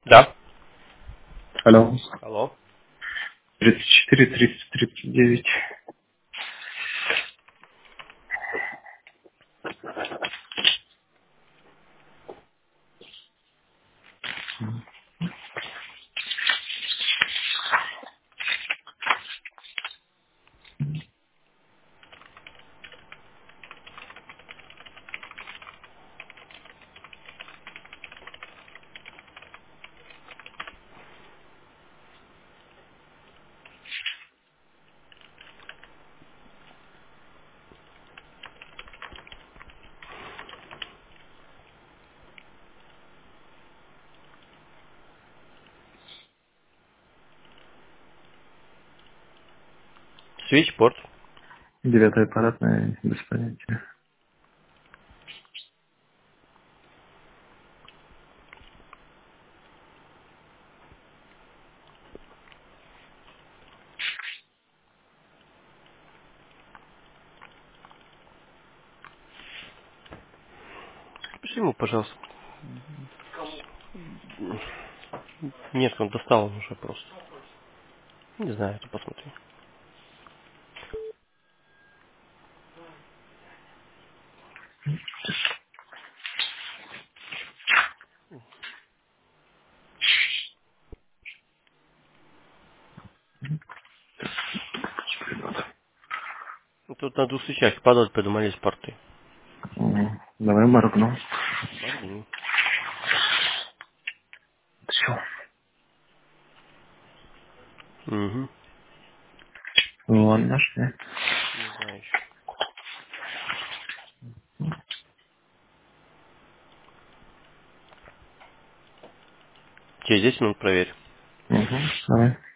Да. Алло. Алло. 34, 30, 39. Свитчпорт. Девятая аппаратная, без понятия. Пиши ему, пожалуйста. Нет, он достал он уже просто. Не знаю, это посмотри. Тут на двух свечах падают, придумались порты. Давай моргну. Моргни. Все. Угу. Вон нашли. Не знаю еще. Через 10 минут проверь. Угу. Давай.